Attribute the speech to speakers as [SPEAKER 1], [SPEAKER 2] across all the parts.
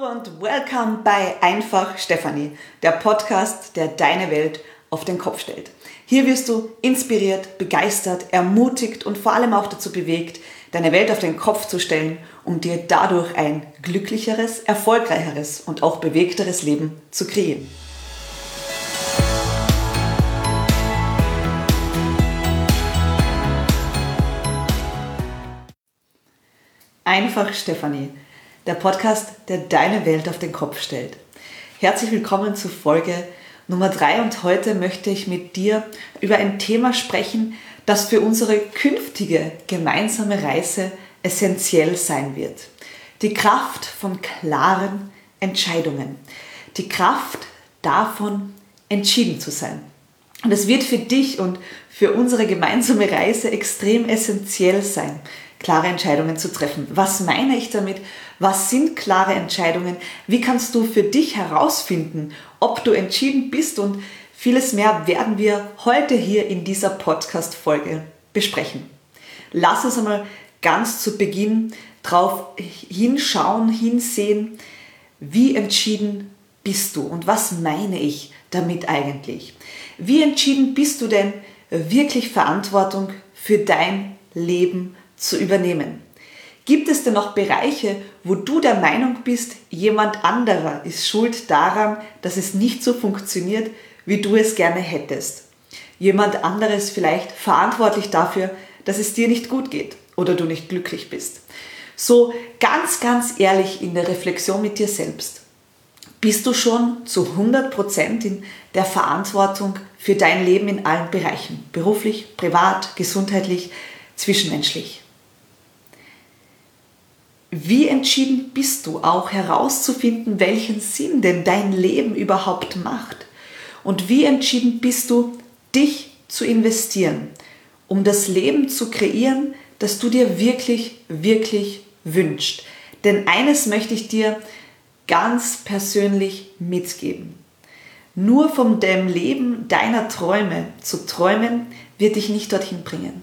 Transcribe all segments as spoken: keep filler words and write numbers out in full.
[SPEAKER 1] Hallo und welcome bei Einfach Stefanie, der Podcast, der deine Welt auf den Kopf stellt. Hier wirst du inspiriert, begeistert, ermutigt und vor allem auch dazu bewegt, deine Welt auf den Kopf zu stellen, um dir dadurch ein glücklicheres, erfolgreicheres und auch bewegteres Leben zu kreieren. Einfach Stefanie, der Podcast, der deine Welt auf den Kopf stellt. Herzlich willkommen zu Folge Nummer drei und heute möchte ich mit dir über ein Thema sprechen, das für unsere künftige gemeinsame Reise essentiell sein wird. Die Kraft von klaren Entscheidungen. Die Kraft davon, entschieden zu sein. Und es wird für dich und für unsere gemeinsame Reise extrem essentiell sein, klare Entscheidungen zu treffen. Was meine ich damit? Was sind klare Entscheidungen? Wie kannst du für dich herausfinden, ob du entschieden bist? Und vieles mehr werden wir heute hier in dieser Podcast-Folge besprechen. Lass uns einmal ganz zu Beginn drauf hinschauen, hinsehen, wie entschieden bist du? Und was meine ich damit eigentlich? Wie entschieden bist du denn, wirklich Verantwortung für dein Leben zu übernehmen? Gibt es denn noch Bereiche, wo du der Meinung bist, jemand anderer ist schuld daran, dass es nicht so funktioniert, wie du es gerne hättest? Jemand anderes vielleicht verantwortlich dafür, dass es dir nicht gut geht oder du nicht glücklich bist. So ganz, ganz ehrlich in der Reflexion mit dir selbst. Bist du schon zu hundert Prozent in der Verantwortung für dein Leben in allen Bereichen? Beruflich, privat, gesundheitlich, zwischenmenschlich? Wie entschieden bist du auch herauszufinden, welchen Sinn denn dein Leben überhaupt macht? Und wie entschieden bist du, dich zu investieren, um das Leben zu kreieren, das du dir wirklich, wirklich wünschst? Denn eines möchte ich dir ganz persönlich mitgeben. Nur von dem Leben deiner Träume zu träumen, wird dich nicht dorthin bringen.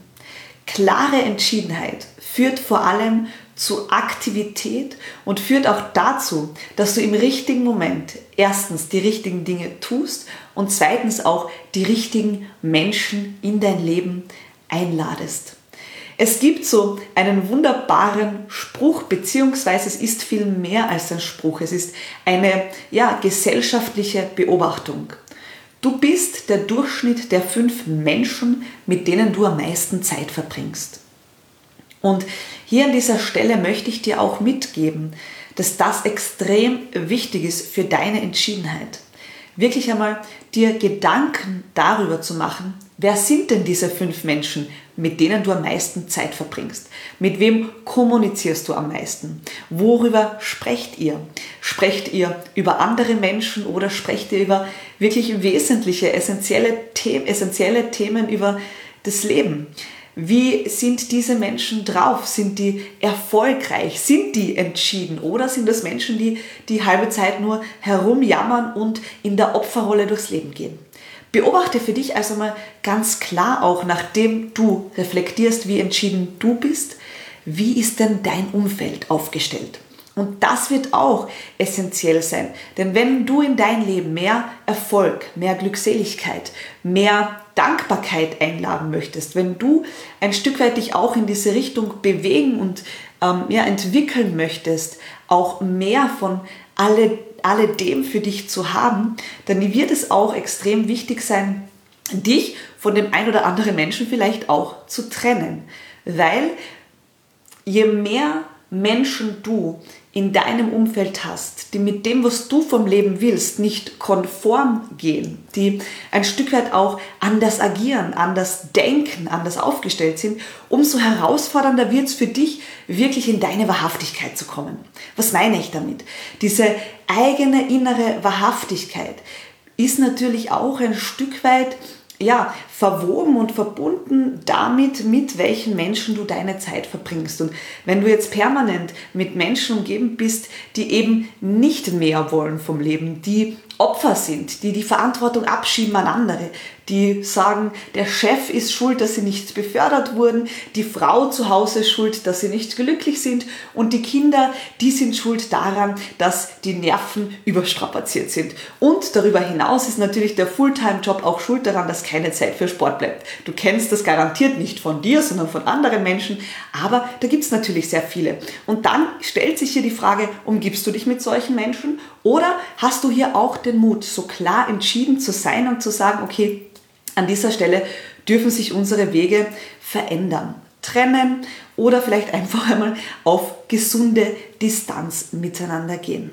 [SPEAKER 1] Klare Entschiedenheit führt vor allem zu Aktivität und führt auch dazu, dass du im richtigen Moment erstens die richtigen Dinge tust und zweitens auch die richtigen Menschen in dein Leben einladest. Es gibt so einen wunderbaren Spruch, beziehungsweise es ist viel mehr als ein Spruch. Es ist eine ja, gesellschaftliche Beobachtung. Du bist der Durchschnitt der fünf Menschen, mit denen du am meisten Zeit verbringst. Und hier an dieser Stelle möchte ich dir auch mitgeben, dass das extrem wichtig ist für deine Entschiedenheit. Wirklich einmal dir Gedanken darüber zu machen, wer sind denn diese fünf Menschen, mit denen du am meisten Zeit verbringst? Mit wem kommunizierst du am meisten? Worüber sprecht ihr? Sprecht ihr über andere Menschen oder sprecht ihr über wirklich wesentliche, essentielle Themen, essentielle Themen über das Leben? Wie sind diese Menschen drauf? Sind die erfolgreich? Sind die entschieden? Oder sind das Menschen, die die halbe Zeit nur herumjammern und in der Opferrolle durchs Leben gehen? Beobachte für dich also mal ganz klar auch, nachdem du reflektierst, wie entschieden du bist, wie ist denn dein Umfeld aufgestellt? Und das wird auch essentiell sein, denn wenn du in dein Leben mehr Erfolg, mehr Glückseligkeit, mehr Dankbarkeit einladen möchtest, wenn du ein Stück weit dich auch in diese Richtung bewegen und ähm, ja, entwickeln möchtest, auch mehr von alle, alledem für dich zu haben, dann wird es auch extrem wichtig sein, dich von dem ein oder anderen Menschen vielleicht auch zu trennen, weil je mehr Menschen du in deinem Umfeld hast, die mit dem, was du vom Leben willst, nicht konform gehen, die ein Stück weit auch anders agieren, anders denken, anders aufgestellt sind, umso herausfordernder wird es für dich, wirklich in deine Wahrhaftigkeit zu kommen. Was meine ich damit? Diese eigene innere Wahrhaftigkeit ist natürlich auch ein Stück weit ja, verwoben und verbunden damit, mit welchen Menschen du deine Zeit verbringst. Und wenn du jetzt permanent mit Menschen umgeben bist, die eben nicht mehr wollen vom Leben, die Opfer sind, die die Verantwortung abschieben an andere, die sagen, der Chef ist schuld, dass sie nicht befördert wurden, die Frau zu Hause ist schuld, dass sie nicht glücklich sind und die Kinder, die sind schuld daran, dass die Nerven überstrapaziert sind. Und darüber hinaus ist natürlich der Fulltime-Job auch schuld daran, dass keine Zeit für Sport bleibt. Du kennst das garantiert nicht von dir, sondern von anderen Menschen, aber da gibt es natürlich sehr viele. Und dann stellt sich hier die Frage, umgibst du dich mit solchen Menschen oder hast du hier auch den Mut, so klar entschieden zu sein und zu sagen, okay, an dieser Stelle dürfen sich unsere Wege verändern, trennen oder vielleicht einfach einmal auf gesunde Distanz miteinander gehen.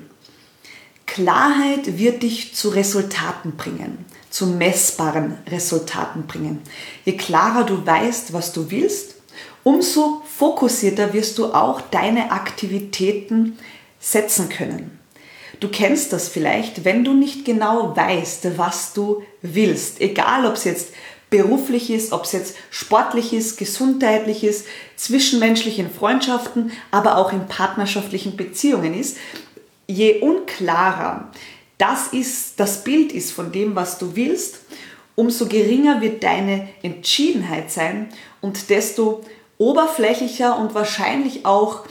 [SPEAKER 1] Klarheit wird dich zu Resultaten bringen, zu messbaren Resultaten bringen. Je klarer du weißt, was du willst, umso fokussierter wirst du auch deine Aktivitäten setzen können. Du kennst das vielleicht, wenn du nicht genau weißt, was du willst. Egal, ob es jetzt beruflich ist, ob es jetzt sportlich ist, gesundheitlich ist, zwischenmenschlich in Freundschaften, aber auch in partnerschaftlichen Beziehungen ist. Je unklarer das ist, das Bild ist von dem, was du willst, umso geringer wird deine Entschiedenheit sein und desto oberflächlicher und wahrscheinlich auch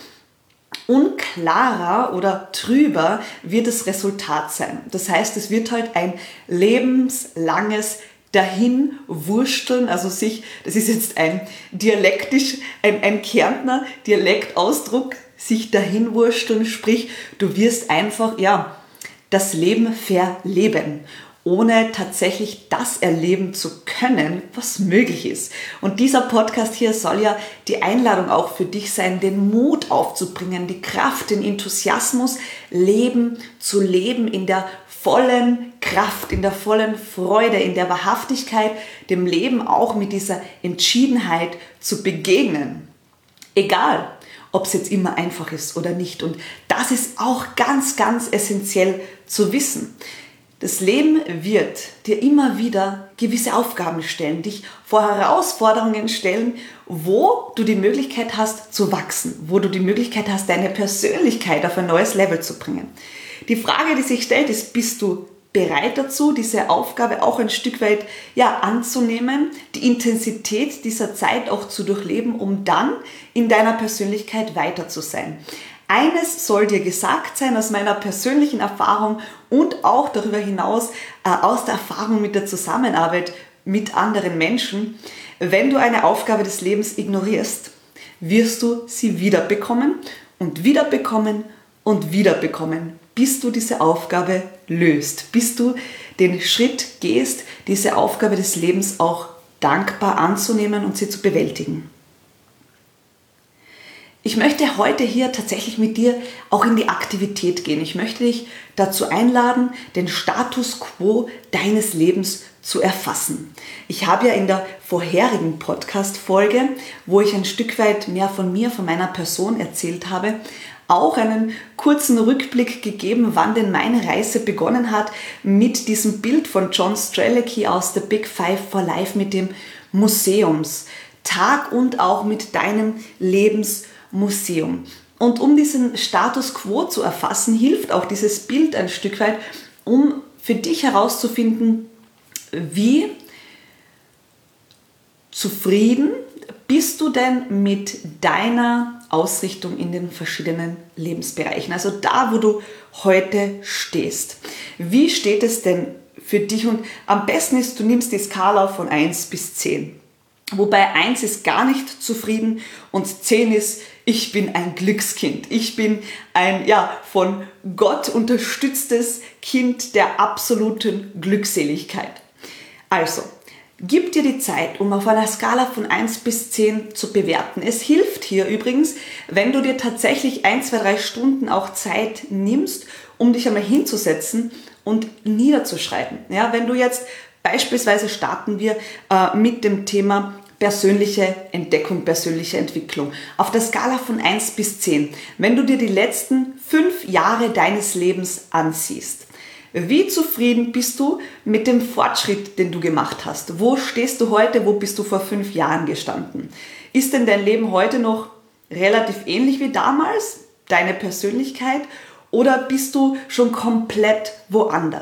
[SPEAKER 1] unklarer oder trüber wird das Resultat sein. Das heißt, es wird halt ein lebenslanges Dahinwursteln, also sich, das ist jetzt ein dialektisch, ein, ein Kärntner Dialektausdruck, sich dahinwursteln, sprich, du wirst einfach, ja, das Leben verleben, ohne tatsächlich das erleben zu können, was möglich ist. Und dieser Podcast hier soll ja die Einladung auch für dich sein, den Mut aufzubringen, die Kraft, den Enthusiasmus, Leben zu leben in der vollen Kraft, in der vollen Freude, in der Wahrhaftigkeit, dem Leben auch mit dieser Entschiedenheit zu begegnen. Egal, ob es jetzt immer einfach ist oder nicht. Und das ist auch ganz, ganz essentiell zu wissen. Das Leben wird dir immer wieder gewisse Aufgaben stellen, dich vor Herausforderungen stellen, wo du die Möglichkeit hast zu wachsen, wo du die Möglichkeit hast, deine Persönlichkeit auf ein neues Level zu bringen. Die Frage, die sich stellt, ist, bist du bereit dazu, diese Aufgabe auch ein Stück weit ja, anzunehmen, die Intensität dieser Zeit auch zu durchleben, um dann in deiner Persönlichkeit weiter zu sein? Eines soll dir gesagt sein aus meiner persönlichen Erfahrung und auch darüber hinaus äh, aus der Erfahrung mit der Zusammenarbeit mit anderen Menschen. Wenn du eine Aufgabe des Lebens ignorierst, wirst du sie wiederbekommen und wiederbekommen und wiederbekommen, bis du diese Aufgabe löst, bis du den Schritt gehst, diese Aufgabe des Lebens auch dankbar anzunehmen und sie zu bewältigen. Ich möchte heute hier tatsächlich mit dir auch in die Aktivität gehen. Ich möchte dich dazu einladen, den Status quo deines Lebens zu erfassen. Ich habe ja in der vorherigen Podcast-Folge, wo ich ein Stück weit mehr von mir, von meiner Person erzählt habe, auch einen kurzen Rückblick gegeben, wann denn meine Reise begonnen hat mit diesem Bild von John Strzelecki aus The Big Five for Life mit dem Museumstag und auch mit deinem Lebensmuseum. Und um diesen Status quo zu erfassen, hilft auch dieses Bild ein Stück weit, um für dich herauszufinden, wie zufrieden bist du denn mit deiner Ausrichtung in den verschiedenen Lebensbereichen? Also da, wo du heute stehst. Wie steht es denn für dich? Und am besten ist, du nimmst die Skala von eins bis zehn. Wobei eins ist gar nicht zufrieden und zehn ist, ich bin ein Glückskind. Ich bin ein ja, von Gott unterstütztes Kind der absoluten Glückseligkeit. Also, gib dir die Zeit, um auf einer Skala von eins bis zehn zu bewerten. Es hilft hier übrigens, wenn du dir tatsächlich ein, zwei, drei Stunden auch Zeit nimmst, um dich einmal hinzusetzen und niederzuschreiben. Ja, wenn du jetzt beispielsweise starten wir äh, mit dem Thema persönliche Entdeckung, persönliche Entwicklung. Auf der Skala von eins bis zehn. Wenn du dir die letzten fünf Jahre deines Lebens ansiehst, wie zufrieden bist du mit dem Fortschritt, den du gemacht hast? Wo stehst du heute? Wo bist du vor fünf Jahren gestanden? Ist denn dein Leben heute noch relativ ähnlich wie damals? Deine Persönlichkeit? Oder bist du schon komplett woanders?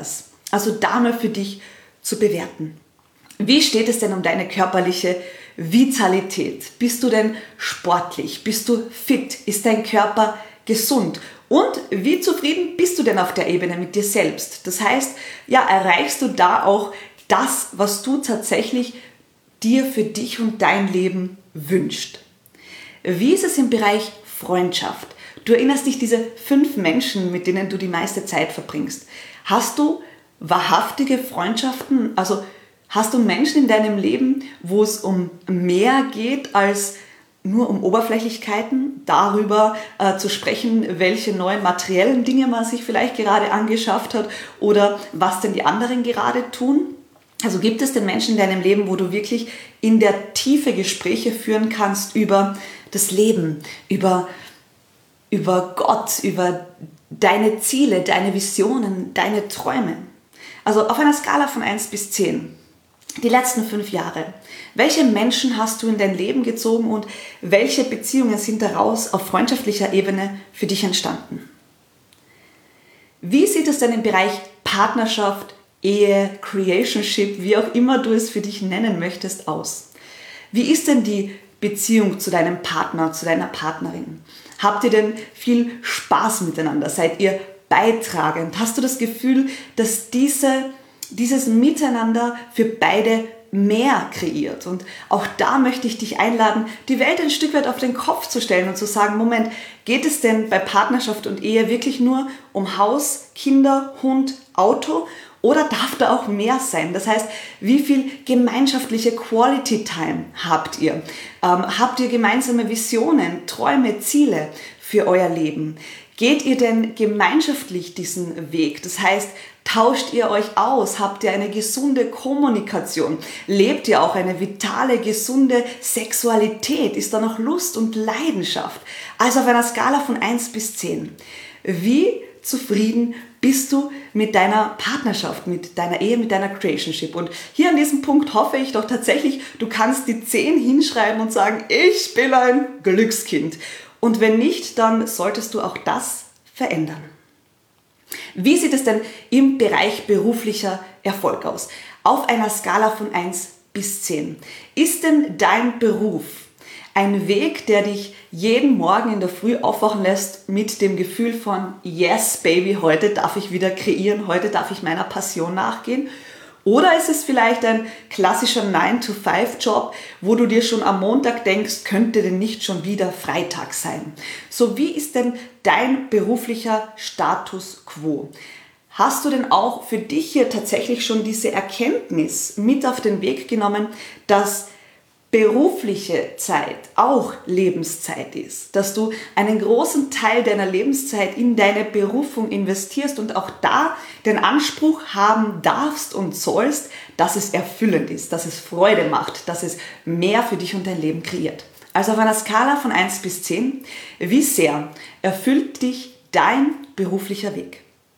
[SPEAKER 1] Also da mal für dich zu bewerten. Wie steht es denn um deine körperliche Vitalität? Bist du denn sportlich? Bist du fit? Ist dein Körper gesund? Und wie zufrieden bist du denn auf der Ebene mit dir selbst? Das heißt, ja, erreichst du da auch das, was du tatsächlich dir für dich und dein Leben wünschst? Wie ist es im Bereich Freundschaft? Du erinnerst dich, diese fünf Menschen, mit denen du die meiste Zeit verbringst. Hast du wahrhaftige Freundschaften? Also hast du Menschen in deinem Leben, wo es um mehr geht als nur um Oberflächlichkeiten, darüber äh, zu sprechen, welche neuen materiellen Dinge man sich vielleicht gerade angeschafft hat oder was denn die anderen gerade tun? Also gibt es denn Menschen in deinem Leben, wo du wirklich in der Tiefe Gespräche führen kannst über das Leben, über, über Gott, über deine Ziele, deine Visionen, deine Träume? Also auf einer Skala von eins bis zehn. Die letzten fünf Jahre. Welche Menschen hast du in dein Leben gezogen und welche Beziehungen sind daraus auf freundschaftlicher Ebene für dich entstanden? Wie sieht es denn im Bereich Partnerschaft, Ehe, Creationship, wie auch immer du es für dich nennen möchtest, aus? Wie ist denn die Beziehung zu deinem Partner, zu deiner Partnerin? Habt ihr denn viel Spaß miteinander? Seid ihr beitragend? Hast du das Gefühl, dass diese dieses Miteinander für beide mehr kreiert? Und auch da möchte ich dich einladen, die Welt ein Stück weit auf den Kopf zu stellen und zu sagen, Moment, geht es denn bei Partnerschaft und Ehe wirklich nur um Haus, Kinder, Hund, Auto? Oder darf da auch mehr sein? Das heißt, wie viel gemeinschaftliche Quality Time habt ihr? Ähm, habt ihr gemeinsame Visionen, Träume, Ziele für euer Leben? Geht ihr denn gemeinschaftlich diesen Weg? Das heißt, tauscht ihr euch aus? Habt ihr eine gesunde Kommunikation? Lebt ihr auch eine vitale, gesunde Sexualität? Ist da noch Lust und Leidenschaft? Also auf einer Skala von eins bis zehn. Wie zufrieden bist du mit deiner Partnerschaft, mit deiner Ehe, mit deiner Creationship? Und hier an diesem Punkt hoffe ich doch tatsächlich, du kannst die zehn hinschreiben und sagen, ich bin ein Glückskind. Und wenn nicht, dann solltest du auch das verändern. Wie sieht es denn im Bereich beruflicher Erfolg aus? Auf einer Skala von eins bis zehn. Ist denn dein Beruf ein Weg, der dich jeden Morgen in der Früh aufwachen lässt mit dem Gefühl von yes, baby, heute darf ich wieder kreieren, heute darf ich meiner Passion nachgehen? Oder ist es vielleicht ein klassischer nine to five Job, wo du dir schon am Montag denkst, könnte denn nicht schon wieder Freitag sein? So, wie ist denn dein beruflicher Status quo? Hast du denn auch für dich hier tatsächlich schon diese Erkenntnis mit auf den Weg genommen, dass berufliche Zeit auch Lebenszeit ist, dass du einen großen Teil deiner Lebenszeit in deine Berufung investierst und auch da den Anspruch haben darfst und sollst, dass es erfüllend ist, dass es Freude macht, dass es mehr für dich und dein Leben kreiert. Also auf einer Skala von eins bis zehn, wie sehr erfüllt dich dein beruflicher Weg?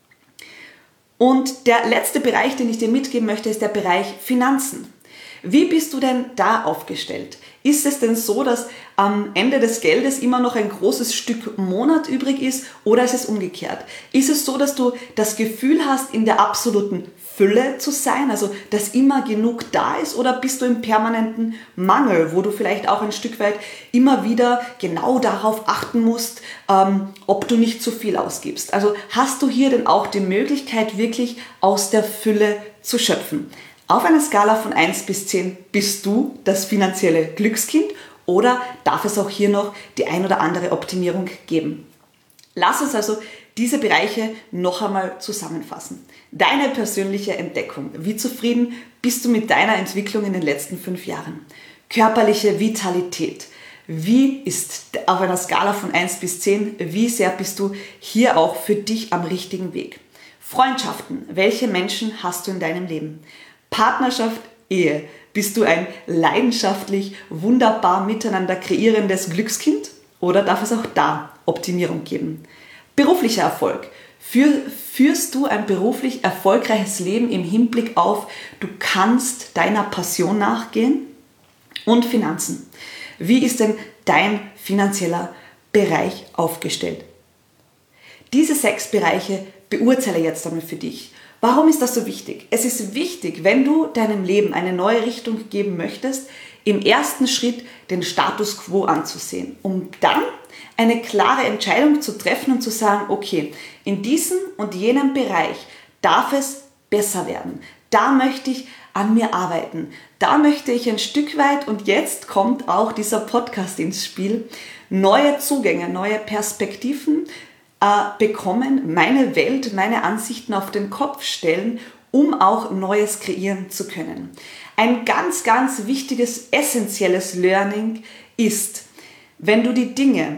[SPEAKER 1] Und der letzte Bereich, den ich dir mitgeben möchte, ist der Bereich Finanzen. Wie bist du denn da aufgestellt? Ist es denn so, dass am Ende des Geldes immer noch ein großes Stück Monat übrig ist oder ist es umgekehrt? Ist es so, dass du das Gefühl hast, in der absoluten Fülle zu sein, also dass immer genug da ist, oder bist du im permanenten Mangel, wo du vielleicht auch ein Stück weit immer wieder genau darauf achten musst, ähm, ob du nicht zu viel ausgibst? Also hast du hier denn auch die Möglichkeit, wirklich aus der Fülle zu schöpfen? Auf einer Skala von eins bis zehn bist du das finanzielle Glückskind oder darf es auch hier noch die ein oder andere Optimierung geben? Lass uns also diese Bereiche noch einmal zusammenfassen. Deine persönliche Entdeckung. Wie zufrieden bist du mit deiner Entwicklung in den letzten fünf Jahren? Körperliche Vitalität. Wie ist auf einer Skala von eins bis zehn, wie sehr bist du hier auch für dich am richtigen Weg? Freundschaften. Welche Menschen hast du in deinem Leben? Partnerschaft, Ehe. Bist du ein leidenschaftlich, wunderbar miteinander kreierendes Glückskind oder darf es auch da Optimierung geben? Beruflicher Erfolg. Für, führst du ein beruflich erfolgreiches Leben im Hinblick auf, du kannst deiner Passion nachgehen? Und Finanzen. Wie ist denn dein finanzieller Bereich aufgestellt? Diese sechs Bereiche beurteile jetzt einmal für dich. Warum ist das so wichtig? Es ist wichtig, wenn du deinem Leben eine neue Richtung geben möchtest, im ersten Schritt den Status quo anzusehen, um dann eine klare Entscheidung zu treffen und zu sagen, okay, in diesem und jenem Bereich darf es besser werden. Da möchte ich an mir arbeiten. Da möchte ich ein Stück weit, und jetzt kommt auch dieser Podcast ins Spiel, neue Zugänge, neue Perspektiven äh, bekommen, meine Welt, meine Ansichten auf den Kopf stellen, um auch Neues kreieren zu können. Ein ganz, ganz wichtiges, essentielles Learning ist, wenn du die Dinge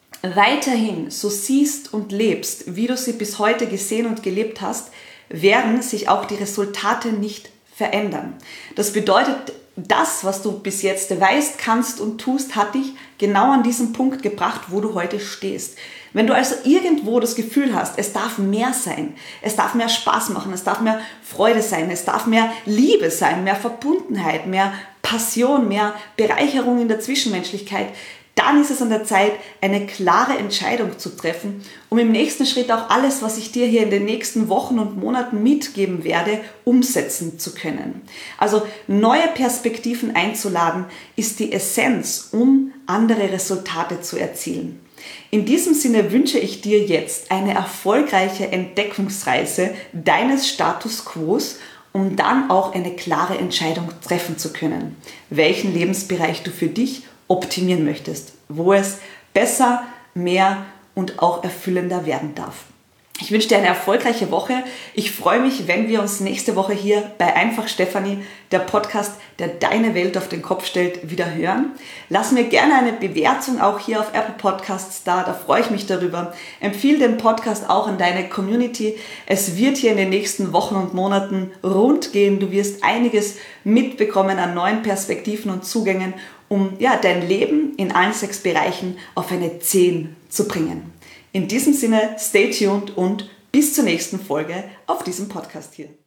[SPEAKER 1] weiterhin so siehst und lebst, wie du sie bis heute gesehen und gelebt hast, werden sich auch die Resultate nicht verändern. Das bedeutet, das, was du bis jetzt weißt, kannst und tust, hat dich genau an diesen Punkt gebracht, wo du heute stehst. Wenn du also irgendwo das Gefühl hast, es darf mehr sein, es darf mehr Spaß machen, es darf mehr Freude sein, es darf mehr Liebe sein, mehr Verbundenheit, mehr Passion, mehr Bereicherung in der Zwischenmenschlichkeit, dann ist es an der Zeit, eine klare Entscheidung zu treffen, um im nächsten Schritt auch alles, was ich dir hier in den nächsten Wochen und Monaten mitgeben werde, umsetzen zu können. Also neue Perspektiven einzuladen, ist die Essenz, um andere Resultate zu erzielen. In diesem Sinne wünsche ich dir jetzt eine erfolgreiche Entdeckungsreise deines Status Quos, um dann auch eine klare Entscheidung treffen zu können, welchen Lebensbereich du für dich optimieren möchtest, wo es besser, mehr und auch erfüllender werden darf. Ich wünsche dir eine erfolgreiche Woche. Ich freue mich, wenn wir uns nächste Woche hier bei Einfach Stefanie, der Podcast, der deine Welt auf den Kopf stellt, wieder hören. Lass mir gerne eine Bewertung auch hier auf Apple Podcasts da, da freue ich mich darüber. Empfehle den Podcast auch an deine Community. Es wird hier in den nächsten Wochen und Monaten rund gehen. Du wirst einiges mitbekommen an neuen Perspektiven und Zugängen, um ja, dein Leben in allen sechs Bereichen auf eine zehn zu bringen. In diesem Sinne, stay tuned und bis zur nächsten Folge auf diesem Podcast hier.